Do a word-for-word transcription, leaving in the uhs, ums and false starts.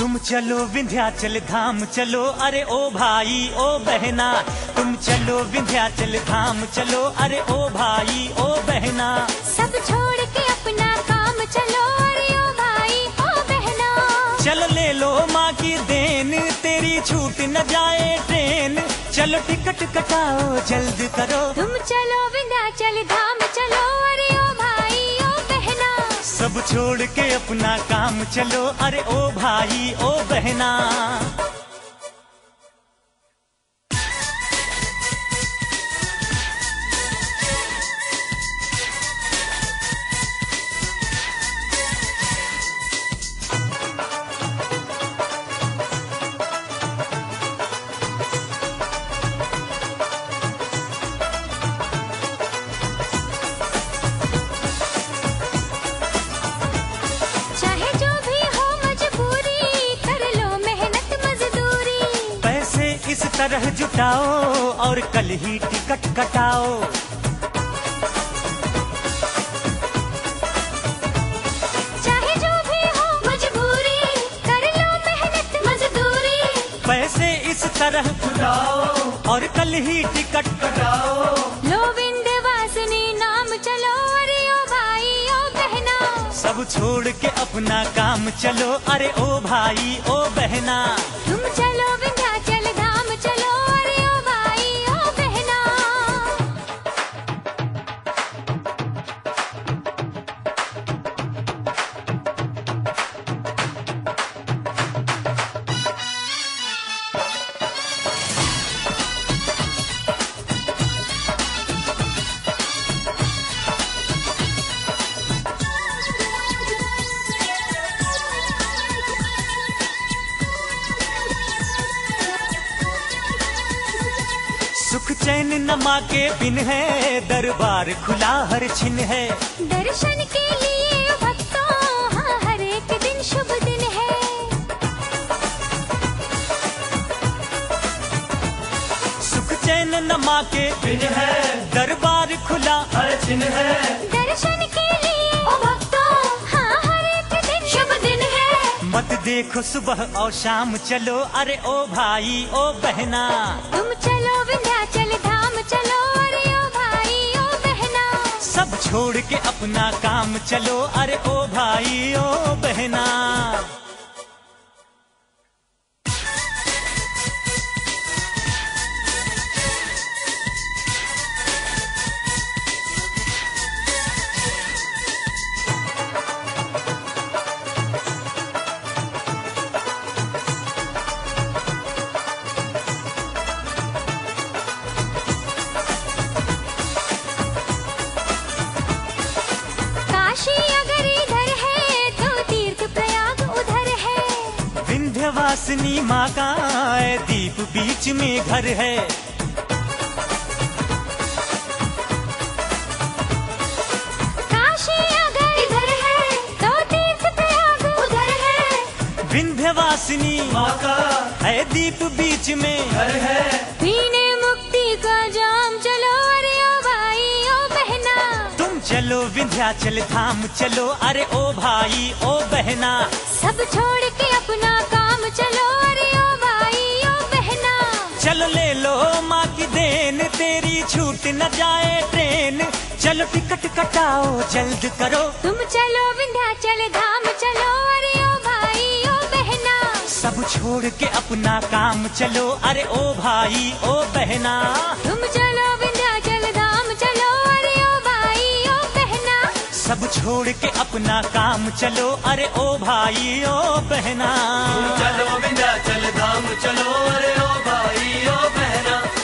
तुम चलो विंध्याचल धाम चलो, अरे ओ भाई ओ बहना। तुम चलो विंध्याचल धाम चलो, अरे ओ भाई ओ बहना। सब छोड़ के अपना काम चलो, अरे ओ भाई ओ बहना। चलो ले लो माँ की देन, तेरी छूट न जाए ट्रेन। चलो टिकट कटाओ जल्द करो, तुम चलो विंध्याचल धाम चलो, अरे ओ भाई ओ बहना। सब छोड़ के अपना काम चलो, अरे ओ भाई ओ बहना। इस तरह जुटाओ और कल ही टिकट कटाओ। चाहे जो भी हो मजबूरी, कर लो मेहनत मजदूरी। पैसे इस तरह जुटाओ और कल ही टिकट कटाओ। लो विंध्यवासिनी नाम चलो, अरे ओ भाई ओ बहना। सब छोड़ के अपना काम चलो, अरे ओ भाई ओ बहना। तुम चलो विंध्याचल धाम चलो, अरे ओ भाई ओ बहना। सुख चैन नमा के बिन है, दरबार खुला हर छिन है। दर्शन के लिए भक्तों हाँ हर एक दिन शुभ दिन है। सुख चैन नमा के बिन है, दरबार खुला हर छिन है। दर्शन के लिए ओ भक्तों हाँ हर एक दिन शुभ दिन है। मत देखो सुबह और शाम चलो, अरे ओ भाई ओ बहना। तुम चलो विंध्याचल धाम चलो, अरे ओ भाई ओ बहना। सब छोड़ के अपना काम चलो, अरे ओ भाई ओ बहना। विंध्यवासिनी माँ का दीप बीच में घर है। काशी अगर इधर है तो तीर्थ प्रयाग उधर है। विंध्यवासिनी माँ का है दीप बीच में घर है। पीने मुक्ति का जाम चलो, अरे ओ भाई ओ बहना। तुम चलो विंध्याचल धाम चलो, अरे ओ भाई ओ बहना। सब छोड़ के अपना काम चलो, अरे ओ भाई ओ बहना। चलो ले लो माँ की देन, तेरी छूट न जाए ट्रेन। चलो टिकट कटाओ जल्द करो, तुम चलो विंध्याचल धाम चलो, अरे ओ भाई ओ बहना। सब छोड़ के अपना काम चलो, अरे ओ भाई ओ बहना। तुम चलो विंध्याचल धाम चलो, अरे ओ भाई ओ बहना। सब छोड़ के अपना काम चलो, अरे ओ भाई ओ बहना। चलो विंध्याचल धाम चलो, अरे ओ भाई ओ बहना।